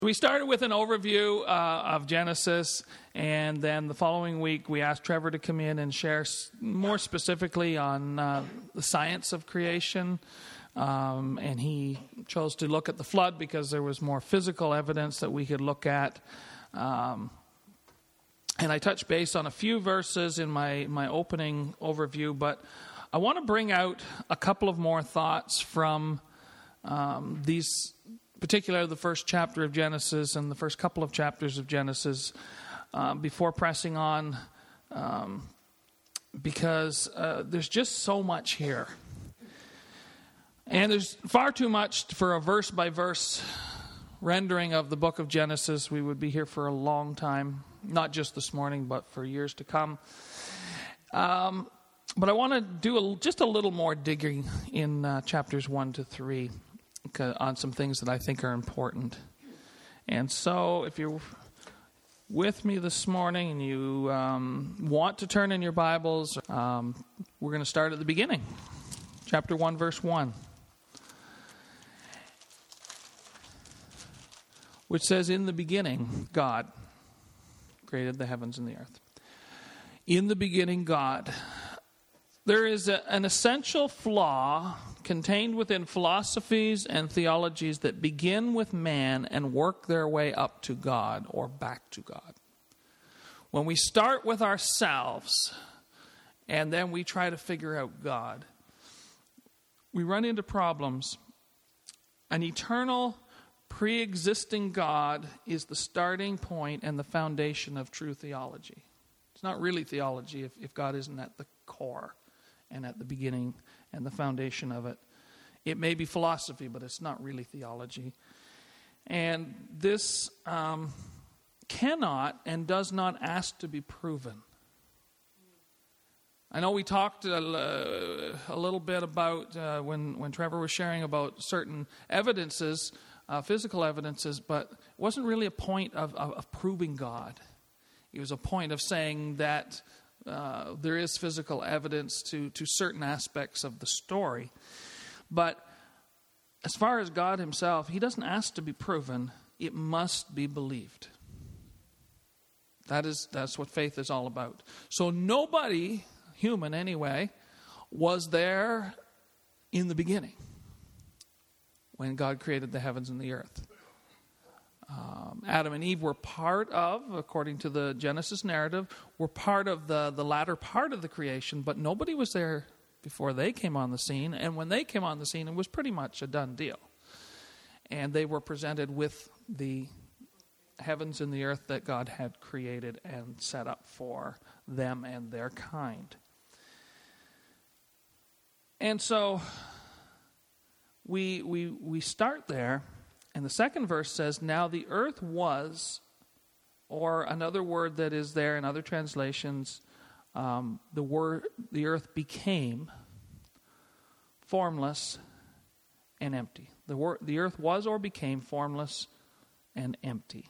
We started with an overview of Genesis, and then the following week we asked Trevor to come in and share more specifically on the science of creation. And he chose to look at the flood because there was more physical evidence that we could look at. And I touched base on a few verses in my opening overview, but I want to bring out a couple of more thoughts from these, particularly the first chapter of Genesis and the first couple of chapters of Genesis, before pressing on, because there's just so much here. And there's far too much for a verse-by-verse rendering of the book of Genesis. We would be here for a long time, not just this morning, but for years to come. But I want to do just a little more digging in chapters 1 to 3 on some things that I think are important. And so if you're with me this morning and you want to turn in your Bibles, we're going to start at the beginning. Chapter 1, verse 1. Which says, in the beginning, God created the heavens and the earth. In the beginning, God. There is an essential flaw contained within philosophies and theologies that begin with man and work their way up to God or back to God. When we start with ourselves and then we try to figure out God, we run into problems. An eternal, pre-existing God is the starting point and the foundation of true theology. It's not really theology if God isn't at the core and at the beginning and the foundation of it. It may be philosophy, but it's not really theology. And this cannot and does not ask to be proven. I know we talked a little bit about when Trevor was sharing about certain evidences, physical evidences, but it wasn't really a point of proving God. It was a point of saying that there is physical evidence to certain aspects of the story. But as far as God himself, he doesn't ask to be proven. It must be believed. That's what faith is all about. So nobody, human anyway, was there in the beginning when God created the heavens and the earth. Adam and Eve were part of, according to the Genesis narrative, were part of the latter part of the creation, but nobody was there before they came on the scene. And when they came on the scene, it was pretty much a done deal. And they were presented with the heavens and the earth that God had created and set up for them and their kind. And so we start there. And the second verse says, now the earth was, or another word that is there in other translations, the earth became formless and empty. The earth was or became formless and empty.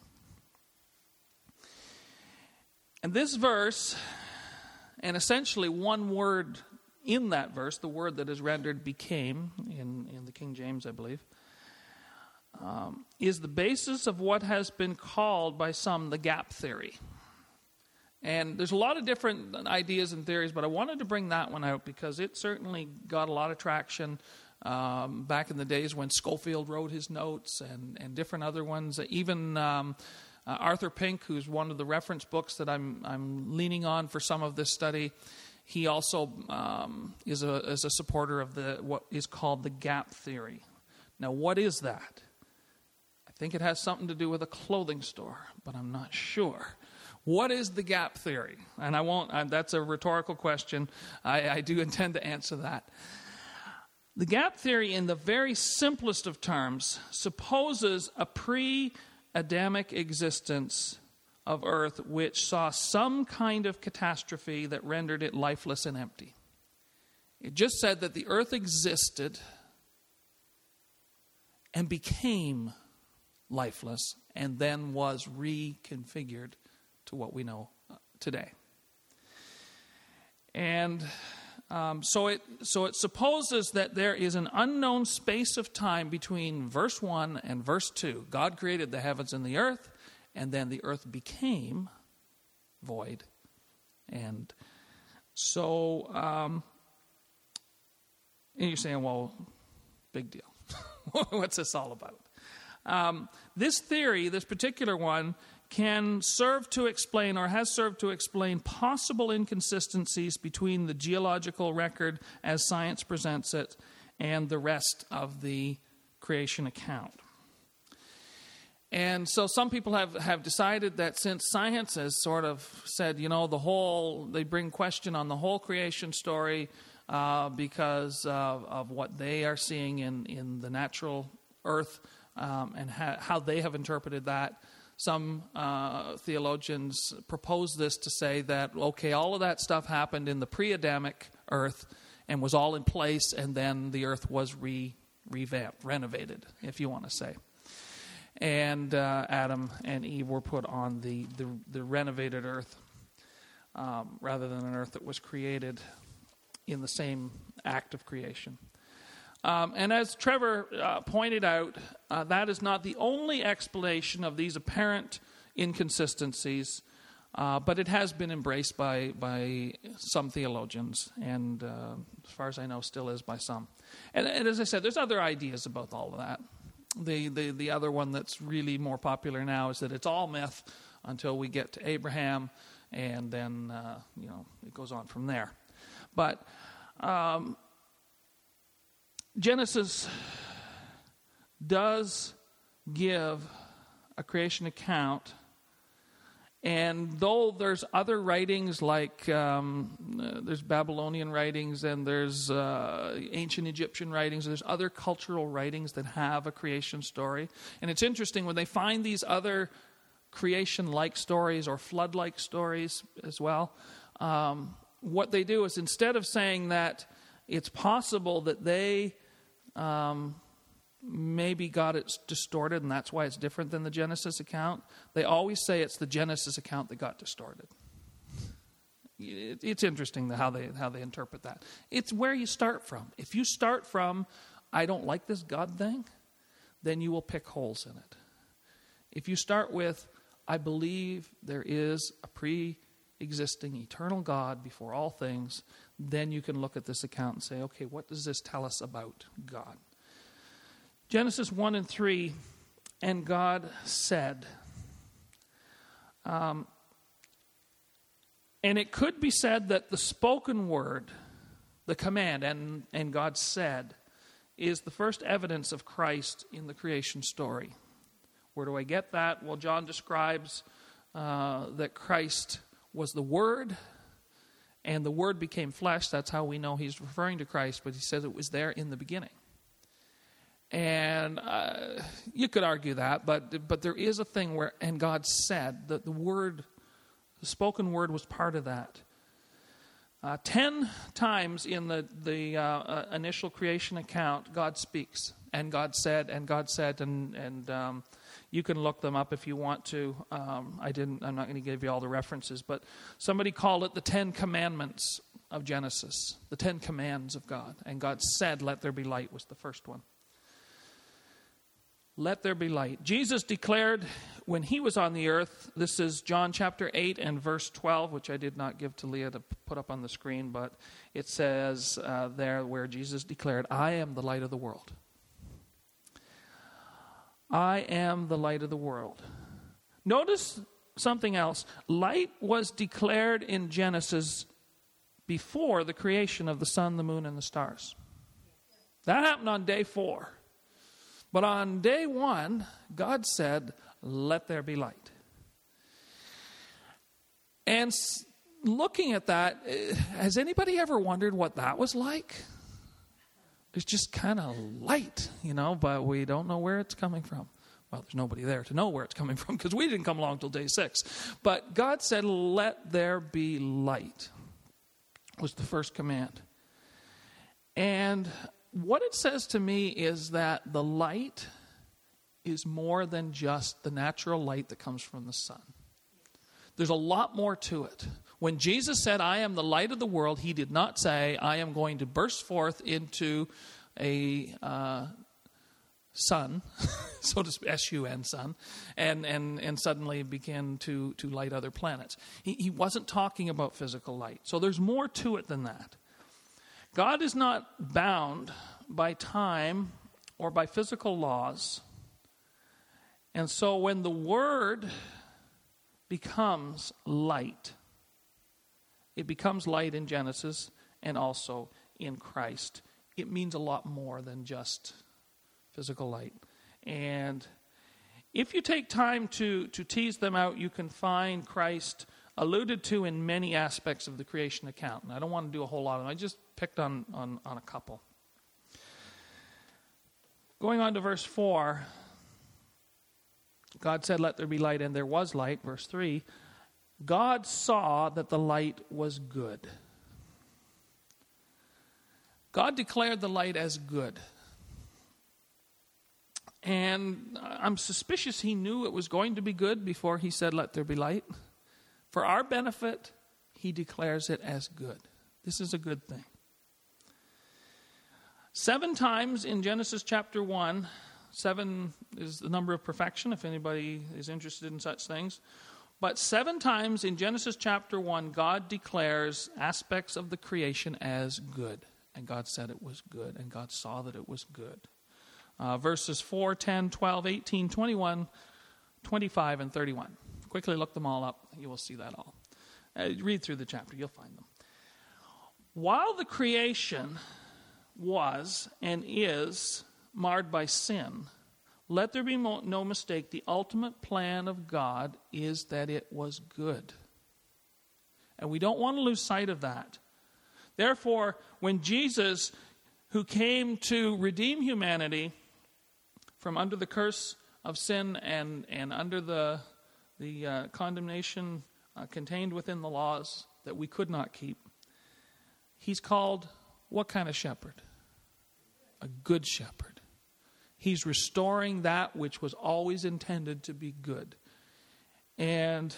And this verse, and essentially one word in that verse, the word that is rendered became, in the King James, I believe, is the basis of what has been called by some the gap theory. And there's a lot of different ideas and theories, but I wanted to bring that one out because it certainly got a lot of traction back in the days when Schofield wrote his notes and different other ones. Even Arthur Pink, who's one of the reference books that I'm leaning on for some of this study, he also is a supporter of what is called the gap theory. Now, what is that? I think it has something to do with a clothing store, but I'm not sure. What is the gap theory? And I won't, that's a rhetorical question. I do intend to answer that. The gap theory, in the very simplest of terms, supposes a pre-Adamic existence of earth which saw some kind of catastrophe that rendered it lifeless and empty. It just said that the earth existed and became lifeless, and then was reconfigured to what we know today. And So it supposes that there is an unknown space of time between verse 1 and verse 2. God created the heavens and the earth, and then the earth became void. And so and you're saying, well, big deal. What's this all about? This theory, this particular one, can serve to explain, or has served to explain, possible inconsistencies between the geological record as science presents it and the rest of the creation account. And so some people have decided that since science has sort of said, they bring question on the whole creation story because of what they are seeing in the natural earth and how they have interpreted that. Some theologians propose this to say that, okay, all of that stuff happened in the pre-Adamic earth and was all in place, and then the earth was revamped, renovated, if you want to say. And Adam and Eve were put on the renovated earth rather than an earth that was created in the same act of creation. And as Trevor pointed out, that is not the only explanation of these apparent inconsistencies, but it has been embraced by some theologians, and as far as I know, still is by some. And as I said, there's other ideas about all of that. The other one that's really more popular now is that it's all myth until we get to Abraham, and then it goes on from there. But Genesis does give a creation account, and though there's other writings like there's Babylonian writings and there's ancient Egyptian writings, there's other cultural writings that have a creation story. And it's interesting when they find these other creation-like stories or flood-like stories as well, what they do is instead of saying that it's possible that they maybe got it distorted and that's why it's different than the Genesis account, they always say it's the Genesis account that got distorted. It's interesting how they interpret that. It's where you start from. If you start from, I don't like this God thing, then you will pick holes in it. If you start with, I believe there is a pre-existing eternal God before all things, then you can look at this account and say, okay, what does this tell us about God? Genesis 1 and 3, and God said. And it could be said that the spoken word, the command, and God said, is the first evidence of Christ in the creation story. Where do I get that? Well, John describes that Christ was the Word, and the Word became flesh. That's how we know he's referring to Christ, but he says it was there in the beginning. And you could argue that, but there is a thing where, and God said, that the Word, the spoken Word was part of that. 10 times in the initial creation account, God speaks, and God said, and you can look them up if you want to. I'm not going to give you all the references, but somebody called it the 10 Commandments of Genesis, the 10 Commands of God. And God said, "Let there be light," was the first one. Let there be light. Jesus declared when he was on the earth, this is John chapter 8 and verse 12, which I did not give to Leah to put up on the screen, but it says there where Jesus declared, "I am the light of the world." I am the light of the world. Notice something else. Light was declared in Genesis before the creation of the sun, the moon, and the stars. That happened on day 4. But on day 1, God said, "Let there be light." And looking at that, has anybody ever wondered what that was like? It's just kind of light, but we don't know where it's coming from. Well, there's nobody there to know where it's coming from because we didn't come along till day 6. But God said, "Let there be light," was the first command. And what it says to me is that the light is more than just the natural light that comes from the sun. There's a lot more to it. When Jesus said, I am the light of the world, he did not say, I am going to burst forth into a sun, so to speak, S-U-N, sun, and suddenly begin to light other planets. He wasn't talking about physical light. So there's more to it than that. God is not bound by time or by physical laws. And so when the Word becomes light, it becomes light in Genesis and also in Christ. It means a lot more than just physical light. And if you take time to tease them out, you can find Christ alluded to in many aspects of the creation account. And I don't want to do a whole lot of them. I just picked on a couple. Going on to verse 4, God said, let there be light, and there was light. Verse 3, God saw that the light was good. God declared the light as good. And I'm suspicious he knew it was going to be good before he said, let there be light. For our benefit, he declares it as good. This is a good thing. 7 times in Genesis chapter 1, 7 is the number of perfection, if anybody is interested in such things. But 7 times in Genesis chapter 1, God declares aspects of the creation as good. And God said it was good, and God saw that it was good. Verses 4, 10, 12, 18, 21, 25, and 31. Quickly look them all up. You will see that all. Read through the chapter. You'll find them. While the creation was and is marred by sin, let there be no mistake, the ultimate plan of God is that it was good. And we don't want to lose sight of that. Therefore, when Jesus, who came to redeem humanity from under the curse of sin and under the condemnation contained within the laws that we could not keep, he's called what kind of shepherd? A good shepherd. He's restoring that which was always intended to be good. And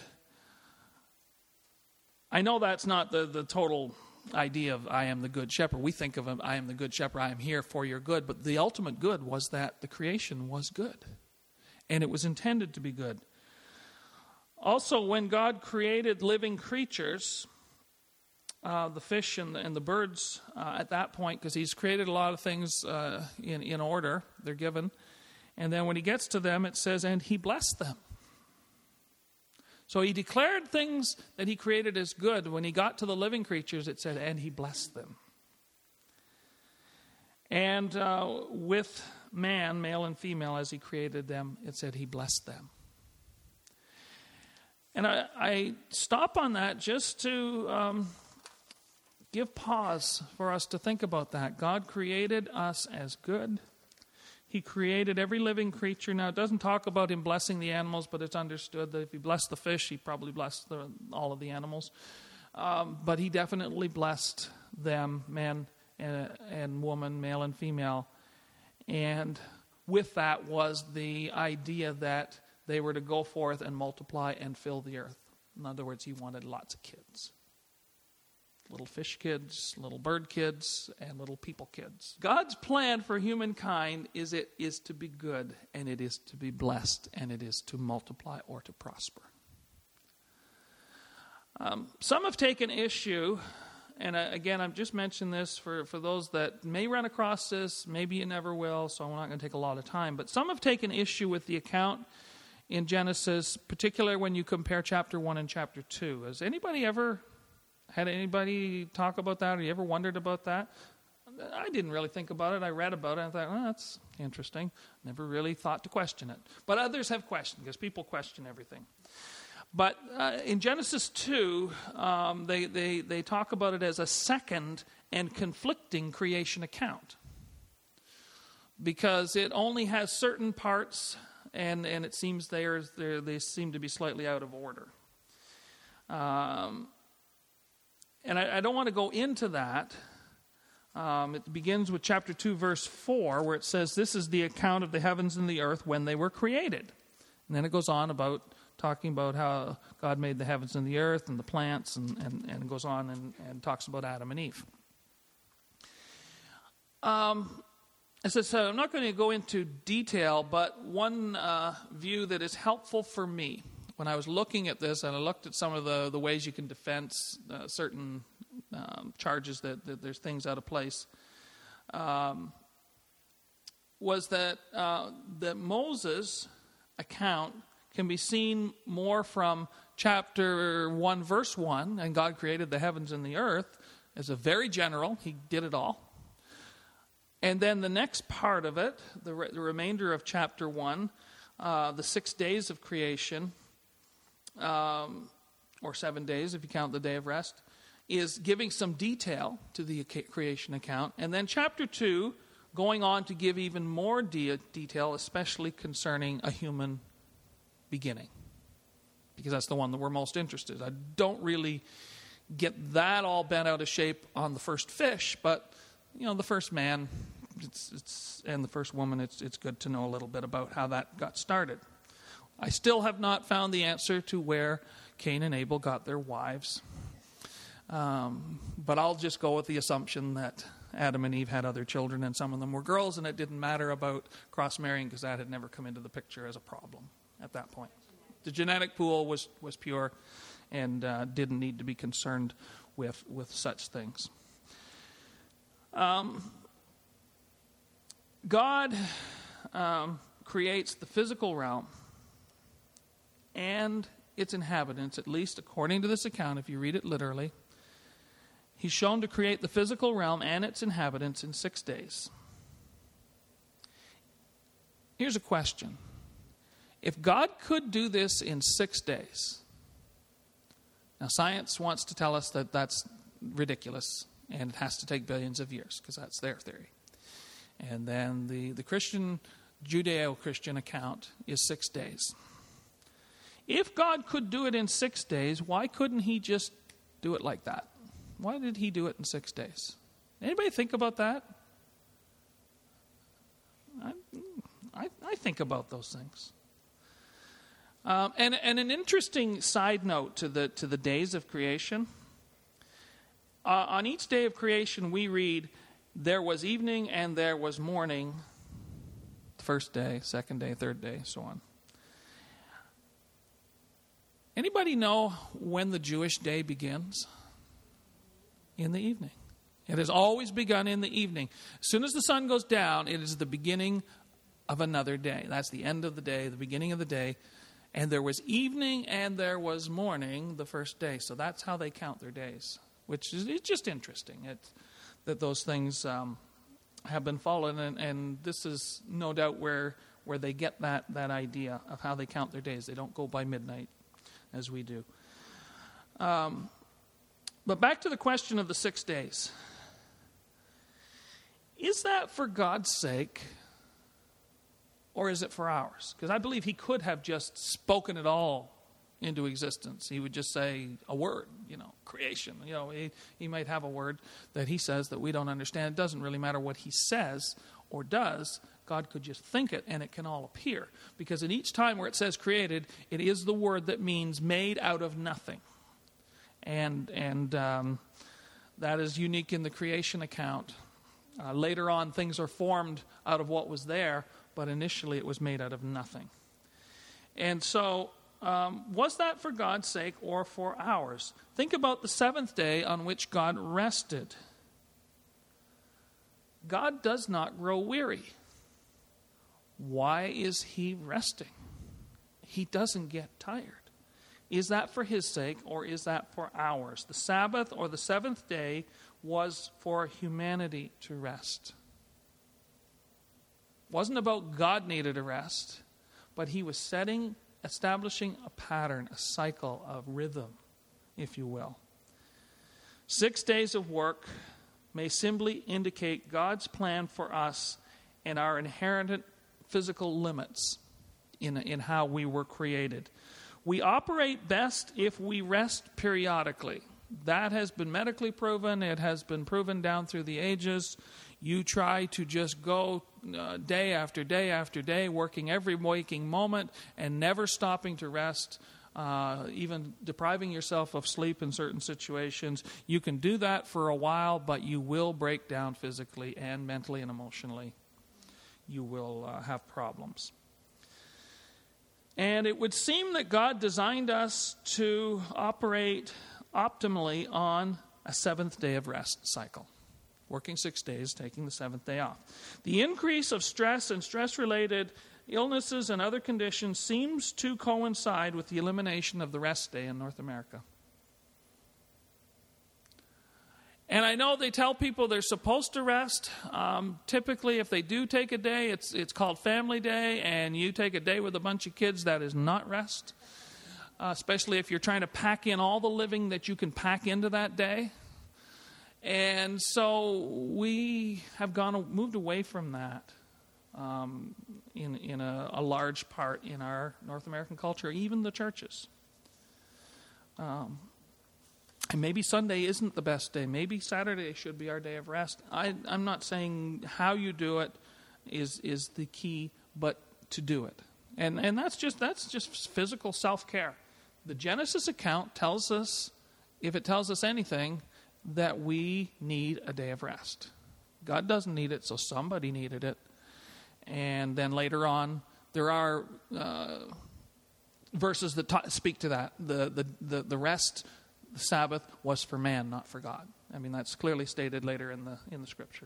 I know that's not the total idea of I am the good shepherd. We think of him, I am the good shepherd, I am here for your good. But the ultimate good was that the creation was good. And it was intended to be good. Also, when God created living creatures, the fish and the birds at that point, because he's created a lot of things in order, they're given. And then when he gets to them, it says, and he blessed them. So he declared things that he created as good. When he got to the living creatures, it said, and he blessed them. And with man, male and female, as he created them, it said he blessed them. And I stop on that just to give pause for us to think about that. God created us as good. He created every living creature. Now, it doesn't talk about him blessing the animals, but it's understood that if he blessed the fish, he probably blessed all of the animals. But he definitely blessed them, man and woman, male and female. And with that was the idea that they were to go forth and multiply and fill the earth. In other words, he wanted lots of kids. Little fish kids, little bird kids, and little people kids. God's plan for humankind is to be good, and it is to be blessed, and it is to multiply or to prosper. Some have taken issue, and again, I've just mentioned this for those that may run across this, maybe you never will, so I'm not going to take a lot of time, but some have taken issue with the account in Genesis, particularly when you compare chapter 1 and chapter 2. Has anybody ever had anybody talk about that, or you ever wondered about that? I didn't really think about it. I read about it, and I thought, well, that's interesting. Never really thought to question it. But others have questioned, because people question everything. But in Genesis 2, they talk about it as a second and conflicting creation account, because it only has certain parts, and it seems they seem to be slightly out of order. And I don't want to go into that. It begins with chapter 2, verse 4, where it says, this is the account of the heavens and the earth when they were created. And then it goes on about talking about how God made the heavens and the earth and the plants, and it goes on and talks about Adam and Eve. As I said, I'm not going to go into detail, but one view that is helpful for me, when I was looking at this, and I looked at some of the ways you can defend certain charges that there's things out of place, was that Moses' account can be seen more from chapter 1, verse 1, and God created the heavens and the earth, as a very general, he did it all. And then the next part of it, the remainder of chapter 1, the 6 days of creation, or 7 days if you count the day of rest, is giving some detail to the creation account. And then chapter 2, going on to give even more detail, especially concerning a human beginning, because that's the one that we're most interested in. I don't really get that all bent out of shape on the first fish, but the first man, and the first woman, it's good to know a little bit about how that got started. I still have not found the answer to where Cain and Abel got their wives, but I'll just go with the assumption that Adam and Eve had other children, and some of them were girls, and it didn't matter about cross-marrying because that had never come into the picture as a problem at that point. The genetic pool was pure and didn't need to be concerned with such things. God creates the physical realm and its inhabitants, at least according to this account, if you read it literally. He's shown to create the physical realm and its inhabitants in 6 days. Here's a question. If God could do this in 6 days, now science wants to tell us that that's ridiculous and it has to take billions of years, because that's their theory. And then the Christian, Judeo-Christian account is 6 days. If God could do it in 6 days, why couldn't he just do it like that? Why did he do it in 6 days? Anybody think about that? I think about those things. And an interesting side note to the days of creation. On each day of creation, we read, there was evening and there was morning, the first day, second day, third day, so on. Anybody know when the Jewish day begins? In the evening. It has always begun in the evening. As soon as the sun goes down, it is the beginning of another day. That's the end of the day, the beginning of the day. And there was evening and there was morning the first day. So that's how they count their days, which is it's just interesting that those things have been followed. And this is no doubt where they get that idea of how they count their days. They don't go by midnight as we do. But back to the question of the 6 days. Is that for God's sake, or is it for ours? Because I believe he could have just spoken it all into existence. He would just say a word, creation. He might have a word that he says that we don't understand. It doesn't really matter what he says or does. God could just think it and it can all appear. Because in each time where it says created, it is the word that means made out of nothing. And that is unique in the creation account. Later on, things are formed out of what was there, but initially it was made out of nothing. And so, was that for God's sake or for ours? Think about the seventh day on which God rested. God does not grow weary. Why is he resting? He doesn't get tired. Is that for his sake or is that for ours? The Sabbath or the seventh day was for humanity to rest. It wasn't about God needed a rest, but he was establishing a pattern, a cycle of rhythm, if you will. 6 days of work may simply indicate God's plan for us and our inherent physical limits in how we were created. We operate best if we rest periodically. That has been medically proven. It has been proven down through the ages. you try to just go day after day after day, working every waking moment and never stopping to rest, even depriving yourself of sleep in certain situations, you can do that for a while, but you will break down physically and mentally and emotionally. You will have problems. And it would seem that God designed us to operate optimally on a seventh day of rest cycle. Working 6 days, taking the seventh day off. The increase of stress and stress-related illnesses and other conditions seems to coincide with the elimination of the rest day in North America. And I know they tell people they're supposed to rest. Typically, if they do take a day, it's called family day, and you take a day with a bunch of kids, that is not rest. Especially if you're trying to pack in all the living that you can pack into that day. And so we have moved away from that in a large part in our North American culture, even the churches. And maybe Sunday isn't the best day. Maybe Saturday should be our day of rest. I'm not saying how you do it is the key, but to do it. And that's just physical self-care. The Genesis account tells us, if it tells us anything, that we need a day of rest. God doesn't need it, so somebody needed it. And then later on, there are verses that speak to that. The rest, the Sabbath, was for man, not for God. I mean, that's clearly stated later in the Scripture.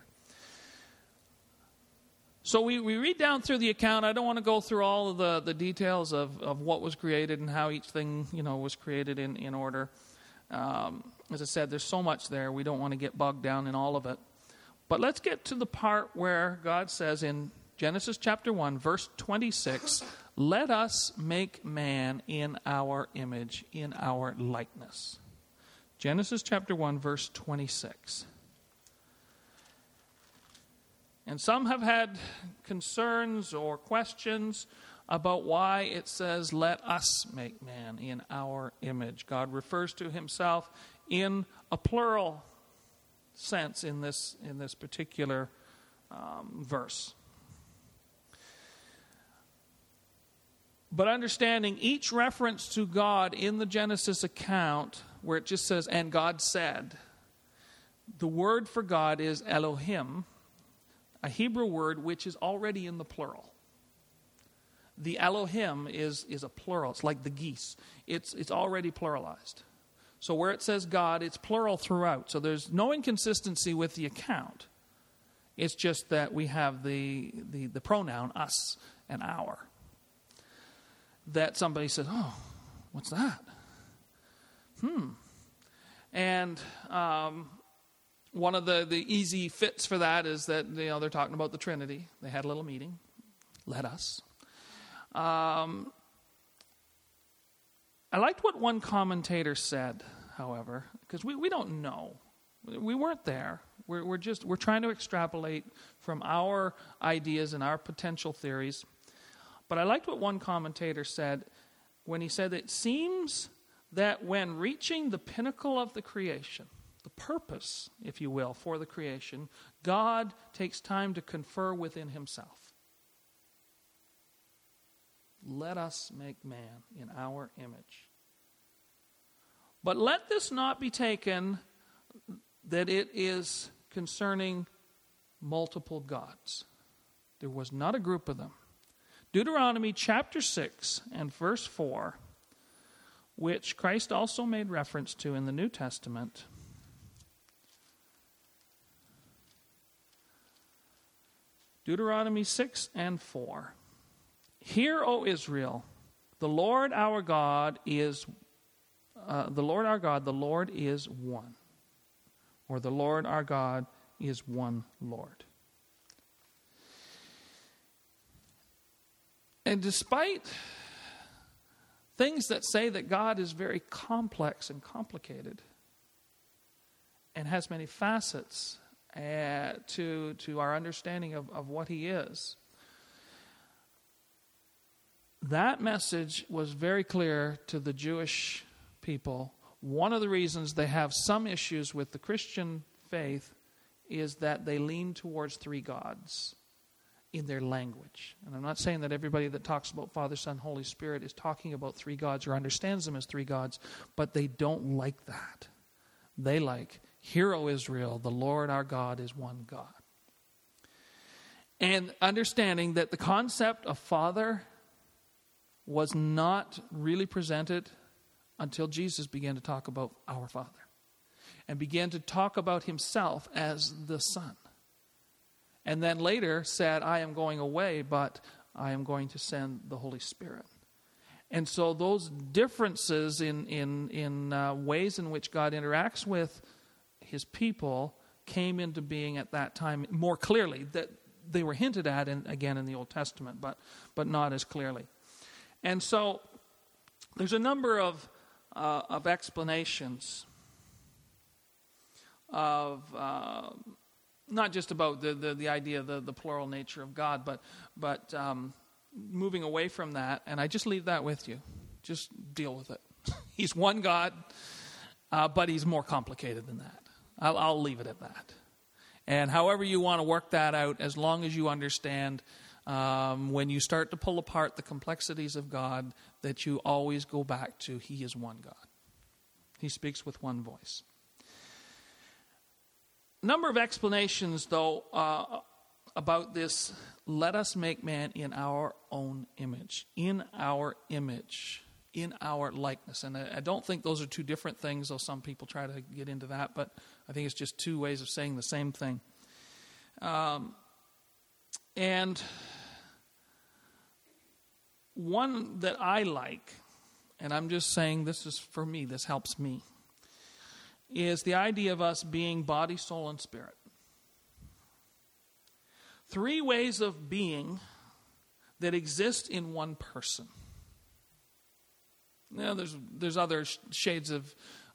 So we read down through the account. I don't want to go through all of the details of what was created and how each thing was created in order. As I said, there's so much there. We don't want to get bogged down in all of it. But let's get to the part where God says in Genesis chapter 1, verse 26, "Let us make man in our image, in our likeness." Genesis chapter 1, verse 26. And some have had concerns or questions about why it says, "Let us make man in our image." God refers to himself in a plural sense in this particular verse. But understanding each reference to God in the Genesis account, where it just says, "and God said," the word for God is Elohim, a Hebrew word which is already in the plural. The Elohim is a plural. It's like the geese. It's already pluralized. So where it says God, it's plural throughout. So there's no inconsistency with the account. It's just that we have the pronoun us and our. That somebody says, "Oh, what's that?" And one of the easy fits for that is that they're talking about the Trinity. They had a little meeting. Let us. I liked what one commentator said, however, because we don't know. We weren't there. We're trying to extrapolate from our ideas and our potential theories. But I liked what one commentator said when he said, "It seems that when reaching the pinnacle of the creation, the purpose, if you will, for the creation, God takes time to confer within himself. Let us make man in our image. But let this not be taken that it is concerning multiple gods. There was not a group of them. Deuteronomy chapter 6 and verse 4, which Christ also made reference to in the New Testament. Deuteronomy 6 and 4. "Hear, O Israel, the Lord our God is the Lord is one." Or the Lord our God is one Lord. And despite things that say that God is very complex and complicated and has many facets to our understanding of what he is, that message was very clear to the Jewish people. One of the reasons they have some issues with the Christian faith is that they lean towards three gods in their language. And I'm not saying that everybody that talks about Father, Son, Holy Spirit is talking about three gods or understands them as three gods, but they don't like that. They like, "Hear, O Israel, the Lord our God is one God." And understanding that the concept of Father was not really presented until Jesus began to talk about our Father and began to talk about himself as the Son. And then later said, "I am going away, but I am going to send the Holy Spirit." And so those differences in ways in which God interacts with his people came into being at that time more clearly. That they were hinted at, again, in the Old Testament, but not as clearly. And so there's a number of explanations of not just about the idea of the plural nature of God, but moving away from that. And I just leave that with you. Just deal with it. He's one God, but he's more complicated than that. I'll leave it at that. And however you want to work that out, as long as you understand when you start to pull apart the complexities of God, that you always go back to he is one God. He speaks with one voice. Number of explanations, though, about this, "Let us make man in our own image," in our image, in our likeness. And I don't think those are two different things, though some people try to get into that, but I think it's just two ways of saying the same thing. And one that I like, and I'm just saying this is for me, this helps me, is the idea of us being body, soul, and spirit. Three ways of being that exist in one person. Now, there's other shades of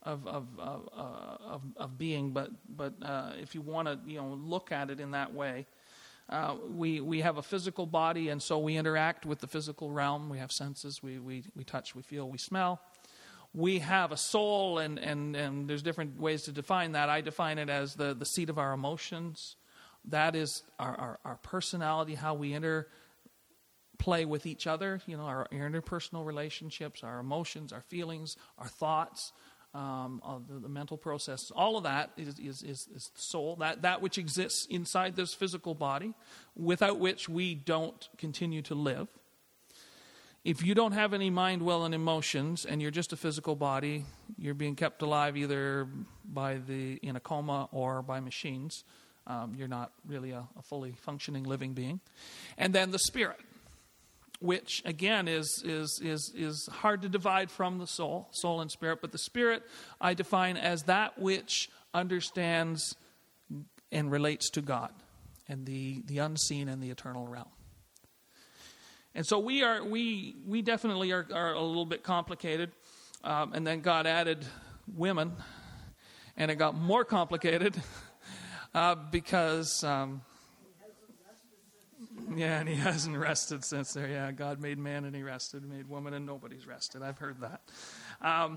being, but if you want to look at it in that way, we have a physical body, and so we interact with the physical realm. We have senses. We touch, we feel, we smell. We have a soul, and there's different ways to define that. I define it as the seat of our emotions. That is our personality, how we interplay with each other, our interpersonal relationships, our emotions, our feelings, our thoughts, the mental process. All of that is the soul, that which exists inside this physical body, without which we don't continue to live. If you don't have any mind, will, and emotions, and you're just a physical body, you're being kept alive either in a coma or by machines. You're not really a fully functioning living being. And then the spirit, which again is hard to divide from the soul and spirit. But the spirit I define as that which understands and relates to God and the unseen and the eternal realm. And so we definitely are a little bit complicated. And then God added women, and it got more complicated because and he hasn't rested since there. Yeah, God made man and he rested, made woman and nobody's rested. I've heard that.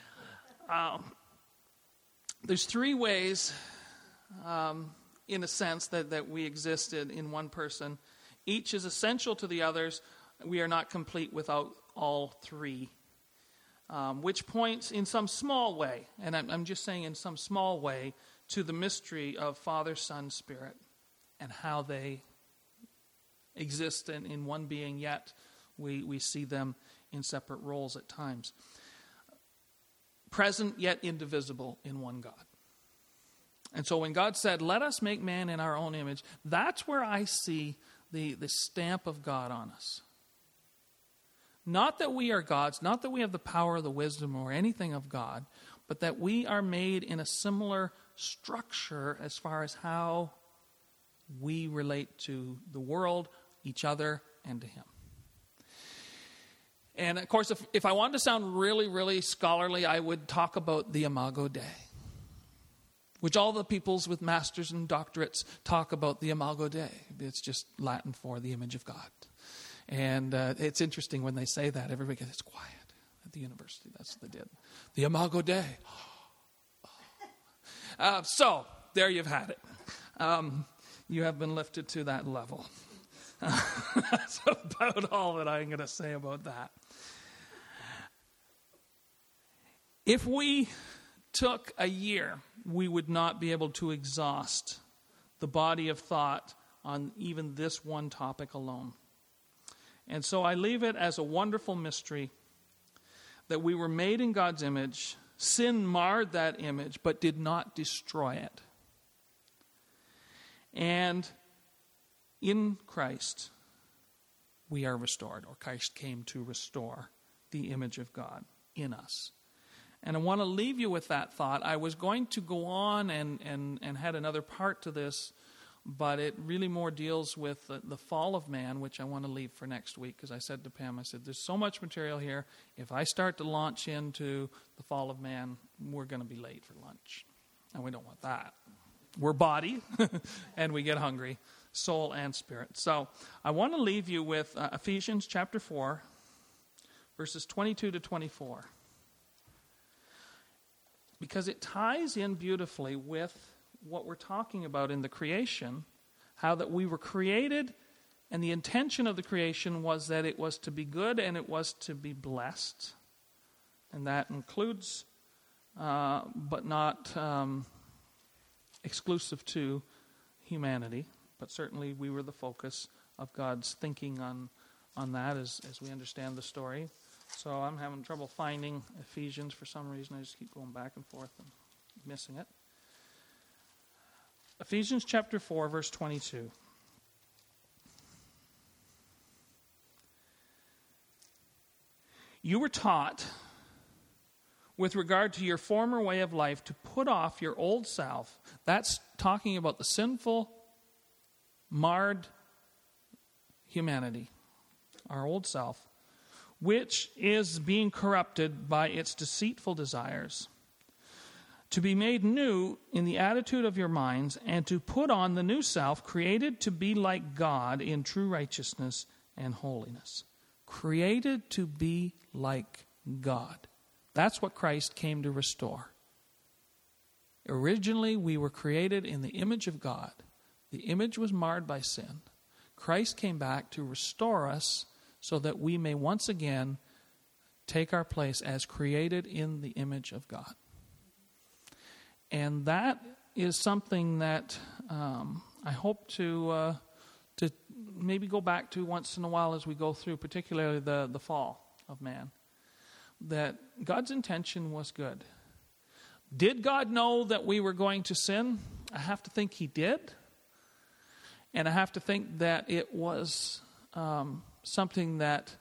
There's three ways, in a sense, that we existed in one person. Each is essential to the others. We are not complete without all three. Which points in some small way, and I'm just saying in some small way, to the mystery of Father, Son, Spirit, and how they exist in one being, yet we see them in separate roles at times. Present yet indivisible in one God. And so when God said, "Let us make man in our own image," that's where I see the stamp of God on us. Not that we are gods, not that we have the power, the wisdom, or anything of God, but that we are made in a similar structure as far as how we relate to the world, each other, and to Him. And of course, if I wanted to sound really, really scholarly, I would talk about the Imago Dei, which all the peoples with masters and doctorates talk about, the Imago Dei. It's just Latin for the image of God. And it's interesting when they say that, everybody gets quiet at the university. That's what they did. The Imago Dei. So, there you've had it. You have been lifted to that level. That's about all that I'm going to say about that. If we took a year, we would not be able to exhaust the body of thought on even this one topic alone. And so I leave it as a wonderful mystery that we were made in God's image. Sin marred that image, but did not destroy it. And in Christ, we are restored, or Christ came to restore the image of God in us. And I want to leave you with that thought. I was going to go on and had another part to this, but it really more deals with the fall of man, which I want to leave for next week, because I said to Pam, I said, there's so much material here. If I start to launch into the fall of man, we're going to be late for lunch. And we don't want that. We're body, and we get hungry, soul and spirit. So I want to leave you with Ephesians chapter 4, verses 22 to 24. Because it ties in beautifully with what we're talking about in the creation, how that we were created, and the intention of the creation was that it was to be good and it was to be blessed. And that includes, but not exclusive to humanity, but certainly we were the focus of God's thinking on that as we understand the story. So I'm having trouble finding Ephesians for some reason. I just keep going back and forth and missing it. Ephesians chapter 4, verse 22. You were taught, with regard to your former way of life, to put off your old self. That's talking about the sinful, marred humanity, our old self, which is being corrupted by its deceitful desires, to be made new in the attitude of your minds, and to put on the new self, created to be like God in true righteousness and holiness. Created to be like God. That's what Christ came to restore. Originally, we were created in the image of God. The image was marred by sin. Christ came back to restore us so that we may once again take our place as created in the image of God. And that is something that I hope to maybe go back to once in a while as we go through, particularly the fall of man. That God's intention was good. Did God know that we were going to sin? I have to think He did. And I have to think that it was something that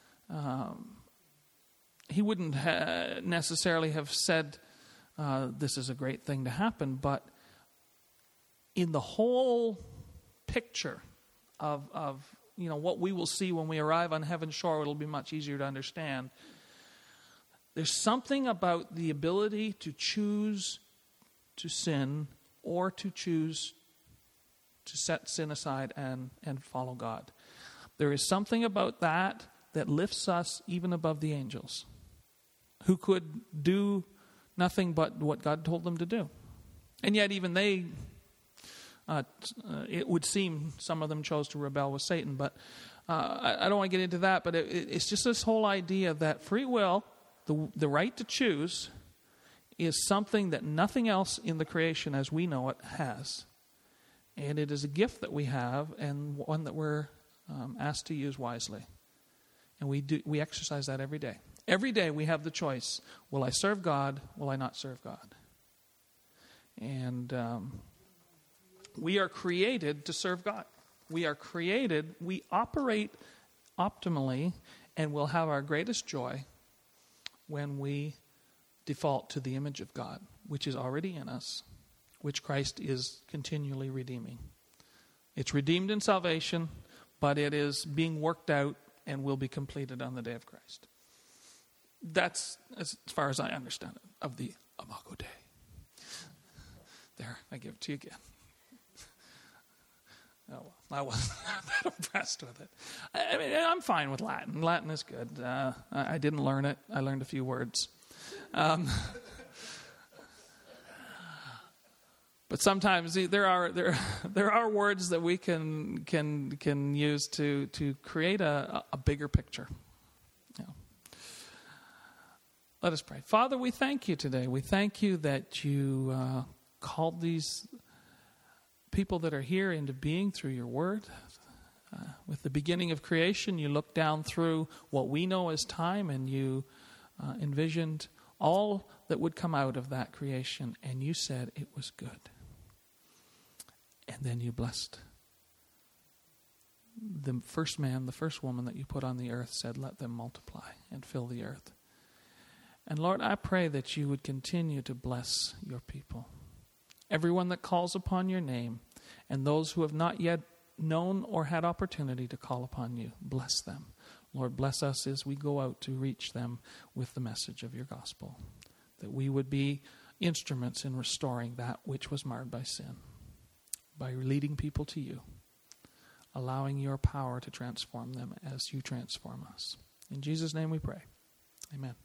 He wouldn't necessarily have said, this is a great thing to happen. But in the whole picture of what we will see when we arrive on heaven's shore, it'll be much easier to understand. There's something about the ability to choose to sin or to choose to set sin aside and follow God. There is something about that lifts us even above the angels, who could do nothing but what God told them to do. And yet even they, it would seem some of them chose to rebel with Satan. But I don't want to get into that, but it's just this whole idea that free will, the right to choose, is something that nothing else in the creation as we know it has. And it is a gift that we have, and one that we're asked to use wisely. And we exercise that every day. Every day we have the choice. Will I serve God? Will I not serve God? And we are created to serve God. We are created, we operate optimally, and we'll have our greatest joy when we default to the image of God, which is already in us, which Christ is continually redeeming. It's redeemed in salvation, but it is being worked out and will be completed on the day of Christ. That's as far as I understand it, of the Imago Dei. There, I give it to you again. Oh, well, I wasn't that impressed with it. I mean, I'm fine with Latin. Latin is good. I didn't learn it. I learned a few words. But But sometimes there are words that we can use to create a bigger picture. Yeah. Let us pray. Father, we thank you today. We thank you that you called these people that are here into being through your word. With the beginning of creation, you looked down through what we know as time, and you envisioned all that would come out of that creation, and you said it was good. And then you blessed the first man, the first woman that you put on the earth, said, let them multiply and fill the earth. And Lord, I pray that you would continue to bless your people. Everyone that calls upon your name, and those who have not yet known or had opportunity to call upon you, bless them. Lord, bless us as we go out to reach them with the message of your gospel, that we would be instruments in restoring that which was marred by sin, by leading people to you, allowing your power to transform them as you transform us. In Jesus' name we pray. Amen.